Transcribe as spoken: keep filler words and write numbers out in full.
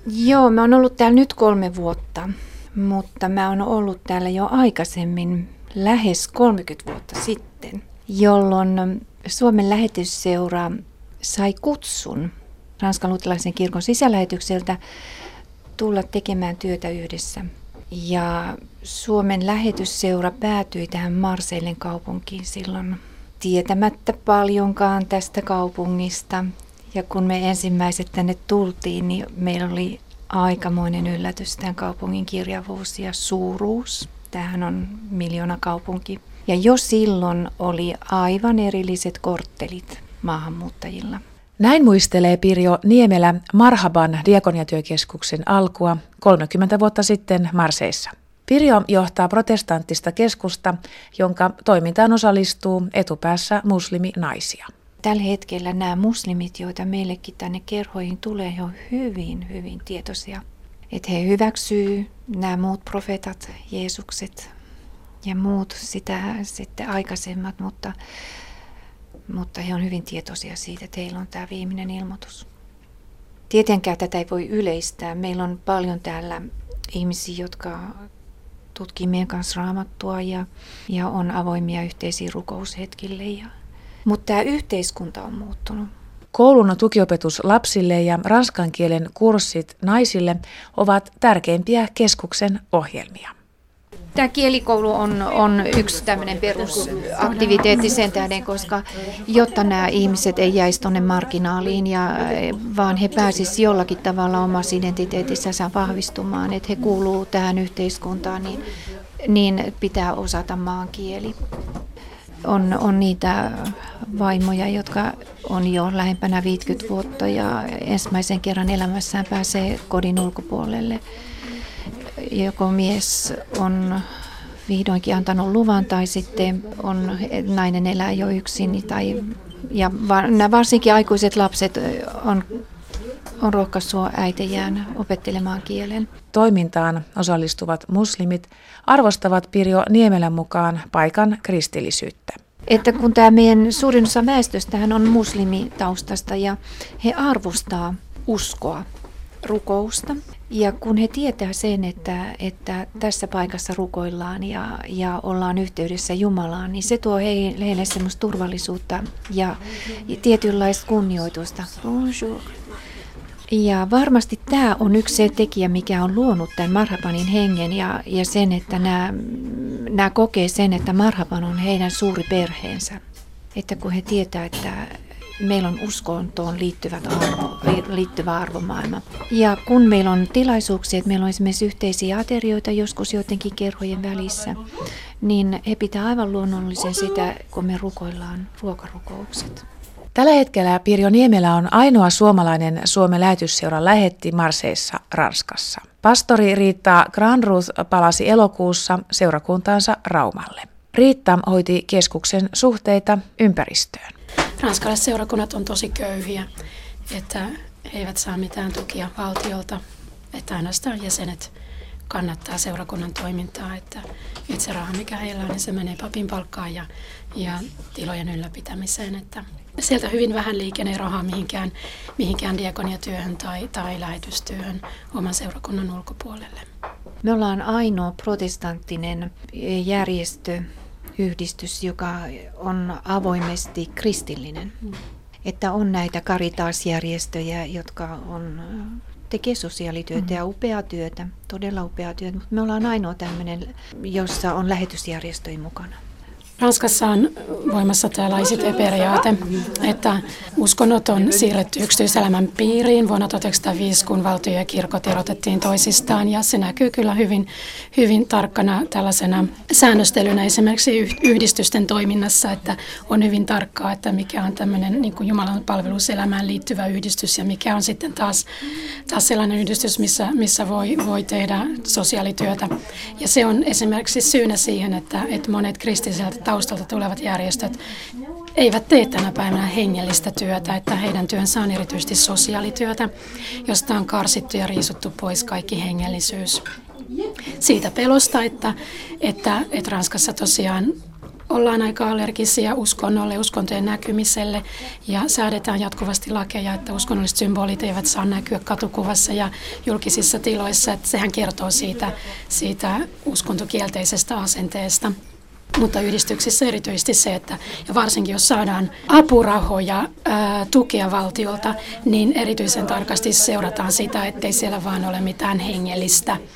Joo, mä oon ollut täällä nyt kolme vuotta, mutta mä oon ollut täällä jo aikaisemmin, lähes kolmekymmentä vuotta sitten, jolloin Suomen lähetysseura sai kutsun Ranskan luterilaisen kirkon sisälähetykseltä tulla tekemään työtä yhdessä. Ja Suomen lähetysseura päätyi tähän Marseillen kaupunkiin silloin tietämättä paljonkaan tästä kaupungista. Ja kun me ensimmäiset tänne tultiin, niin meillä oli aikamoinen yllätys tämän kaupungin kirjavuus ja suuruus. Tämähän on miljoona kaupunki. Ja jo silloin oli aivan erilliset korttelit maahanmuuttajilla. Näin muistelee Pirjo Niemelä Marhaban diakoniatyökeskuksen alkua kolmekymmentä vuotta sitten Marseissa. Pirjo johtaa protestanttista keskusta, jonka toimintaan osallistuu etupäässä musliminaisia. Tällä hetkellä nämä muslimit, joita meillekin tänne kerhoihin tulee, he on hyvin, hyvin tietoisia. Että he hyväksyy nämä muut profeetat, Jeesukset ja muut sitä sitten aikaisemmat, mutta, mutta he on hyvin tietoisia siitä, että heillä on tämä viimeinen ilmoitus. Tietenkään tätä ei voi yleistää. Meillä on paljon täällä ihmisiä, jotka tutkii meidän kanssa raamattua ja, ja on avoimia yhteisiä rukoushetkille. Ja, mutta tämä yhteiskunta on muuttunut. Koulun tukiopetus lapsille ja ranskan kielen kurssit naisille ovat tärkeimpiä keskuksen ohjelmia. Tämä kielikoulu on, on yksi tämmöinen perusaktiviteetti sen tähden, koska jotta nämä ihmiset ei jäisi tuonne marginaaliin, ja, vaan he pääsisivät jollakin tavalla omassa identiteetissään vahvistumaan, että he kuuluu tähän yhteiskuntaan, niin, niin pitää osata maan kieli. On, on niitä vaimoja, jotka on jo lähempänä viisikymmentä vuotta ja ensimmäisen kerran elämässään pääsee kodin ulkopuolelle. Joko mies on vihdoinkin antanut luvan tai sitten on, nainen elää jo yksin. Tai, ja varsinkin aikuiset lapset on, on rohkaissut äitejään opettelemaan kielen. Toimintaan osallistuvat muslimit arvostavat Pirjo Niemelän mukaan paikan kristillisyyttä. Että kun tämä meidän suurin osa väestöstähän on muslimitaustasta ja he arvostaa uskoa, rukousta. Ja kun he tietää sen, että, että tässä paikassa rukoillaan ja, ja ollaan yhteydessä Jumalaan, niin se tuo heille, heille semmoista turvallisuutta ja, ja tietynlaista kunnioitusta. Bonjour. Ja varmasti tämä on yksi se tekijä, mikä on luonut tämän Marhabanin hengen ja, ja sen, että nämä, nämä kokee sen, että Marhaban on heidän suuri perheensä. Että kun he tietää, että meillä on uskontoon liittyvät arvo, liittyvä arvomaailma. Ja kun meillä on tilaisuuksia, että meillä on esimerkiksi yhteisiä aterioita joskus joidenkin kerhojen välissä, niin he pitää aivan luonnollisen sitä, kun me rukoillaan ruokarukoukset. Tällä hetkellä Pirjo Niemelä on ainoa suomalainen Suomen lähetysseuran lähetti Marseissa, Ranskassa. Pastori Riitta Granruth palasi elokuussa seurakuntaansa Raumalle. Riitta hoiti keskuksen suhteita ympäristöön. Ranskalaiset seurakunnat on tosi köyhiä, että he eivät saa mitään tukia valtiolta, että ainoastaan jäsenet kannattaa seurakunnan toimintaa, että, että se raha, mikä heillä on, niin se menee papin palkkaan ja, ja tilojen ylläpitämiseen. Että sieltä hyvin vähän liikenee rahaa mihinkään, mihinkään diakoniatyöhön tai, tai lähetystyöhön oman seurakunnan ulkopuolelle. Me ollaan ainoa protestanttinen järjestö, yhdistys, joka on avoimesti kristillinen. Mm. Että on näitä Caritas-järjestöjä, jotka on, tekee sosiaalityötä mm. ja upeaa työtä, todella upeaa työtä, mutta me ollaan ainoa tämmöinen, jossa on lähetysjärjestöjä mukana. Ranskassa on voimassa tämä laicité-periaate, että uskonnot on siirretty yksityiselämän piiriin vuonna tuhatyhdeksänsataaviisi, kun valtio ja kirkot erotettiin toisistaan. Ja se näkyy kyllä hyvin, hyvin tarkkana tällaisena säännöstelynä esimerkiksi yhdistysten toiminnassa, että on hyvin tarkkaa, että mikä on tämmöinen niin kuin Jumalan palveluselämään liittyvä yhdistys ja mikä on sitten taas, taas sellainen yhdistys, missä, missä voi, voi tehdä sosiaalityötä. Ja se on esimerkiksi syynä siihen, että, että monet kristilliseltä taustalta tulevat järjestöt eivät tee tänä päivänä hengellistä työtä, että heidän työnsä on erityisesti sosiaalityötä, josta on karsittu ja riisuttu pois kaikki hengellisyys. Siitä pelosta, että, että, että Ranskassa tosiaan ollaan aika allergisia uskonnolle, uskontojen näkymiselle ja säädetään jatkuvasti lakeja, että uskonnolliset symbolit eivät saa näkyä katukuvassa ja julkisissa tiloissa. Että sehän kertoo siitä, siitä uskontokielteisestä asenteesta. Mutta yhdistyksissä erityisesti se, että ja varsinkin jos saadaan apurahoja, ää, tukea valtiolta, niin erityisen tarkasti seurataan sitä, ettei siellä vaan ole mitään hengellistä